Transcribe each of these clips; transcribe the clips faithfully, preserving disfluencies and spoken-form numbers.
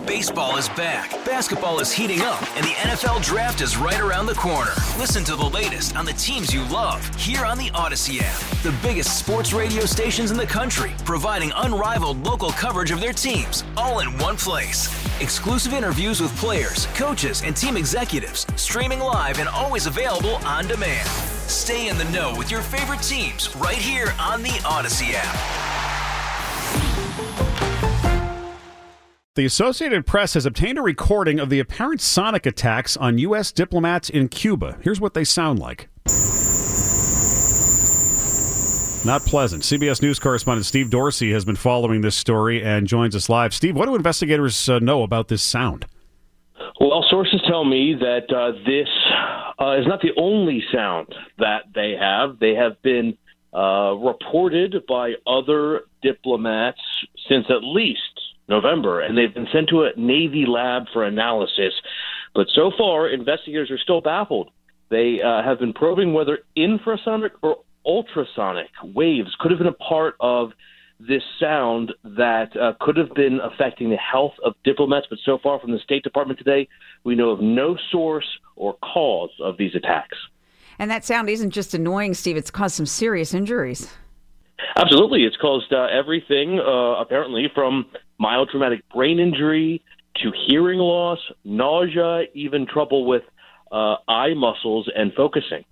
Baseball is back, basketball is heating up, and the N F L Draft is right around the corner. Listen to the latest on the teams you love here on the Odyssey app. The biggest sports radio stations in the country, providing unrivaled local coverage of their teams, all in one place. Exclusive interviews with players, coaches, and team executives, streaming live and always available on demand. Stay in the know with your favorite teams right here on the Odyssey app. The Associated Press has obtained a recording of the apparent sonic attacks on U S diplomats in Cuba. Here's what they sound like. Not pleasant. C B S News correspondent Steve Dorsey has been following this story and joins us live. Steve, what do investigators uh, know about this sound? Well, sources tell me that uh, this uh, is not the only sound that they have. They have been uh, reported by other diplomats since at least November, and they've been sent to a Navy lab for analysis. But so far, investigators are still baffled. They uh, have been probing whether infrasonic or ultrasonic waves could have been a part of this sound that uh, could have been affecting the health of diplomats. But so far from the State Department today, we know of no source or cause of these attacks. And that sound isn't just annoying, Steve. It's caused some serious injuries. Absolutely. It's caused uh, everything, uh, apparently, from mild traumatic brain injury to hearing loss, nausea, even trouble with uh, eye muscles and focusing.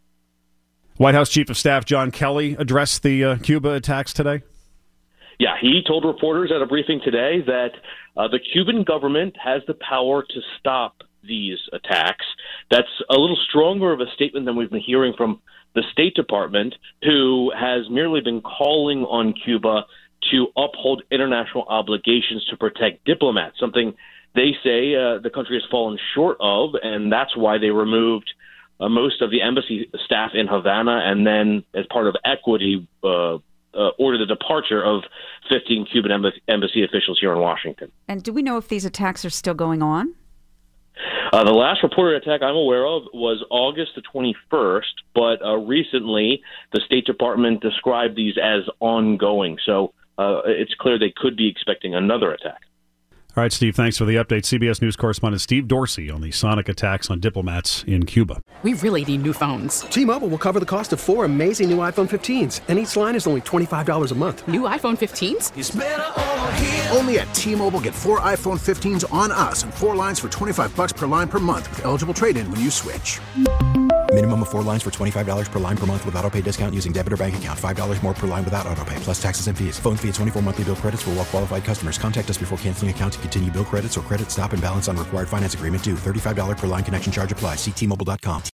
White House Chief of Staff John Kelly addressed the uh, Cuba attacks today? Yeah, he told reporters at a briefing today that uh, the Cuban government has the power to stop these attacks. That's a little stronger of a statement than we've been hearing from the State Department, who has merely been calling on Cuba to uphold international obligations to protect diplomats, something they say uh, the country has fallen short of, and that's why they removed uh, most of the embassy staff in Havana, and then, as part of equity, uh, uh, ordered the departure of fifteen Cuban embassy, embassy officials here in Washington. And do we know if these attacks are still going on? Uh, the last reported attack I'm aware of was August the twenty-first, but uh, recently the State Department described these as ongoing. So uh, it's clear they could be expecting another attack. All right, Steve, thanks for the update. C B S News correspondent Steve Dorsey on the sonic attacks on diplomats in Cuba. We really need new phones. T-Mobile will cover the cost of four amazing new iPhone fifteens, and each line is only twenty-five dollars a month. New iPhone fifteens? It's better over here. Only at T-Mobile, get four iPhone fifteens on us and four lines for twenty-five dollars per line per month with eligible trade-in when you switch. Minimum of four lines for twenty-five dollars per line per month with auto pay discount using debit or bank account. five dollars more per line without auto pay, plus taxes and fees. Phone fee at twenty-four monthly bill credits for well-qualified customers. Contact us before canceling account to continue bill credits or credit stop and balance on required finance agreement due. thirty-five dollars per line connection charge applies. See T Mobile dot com.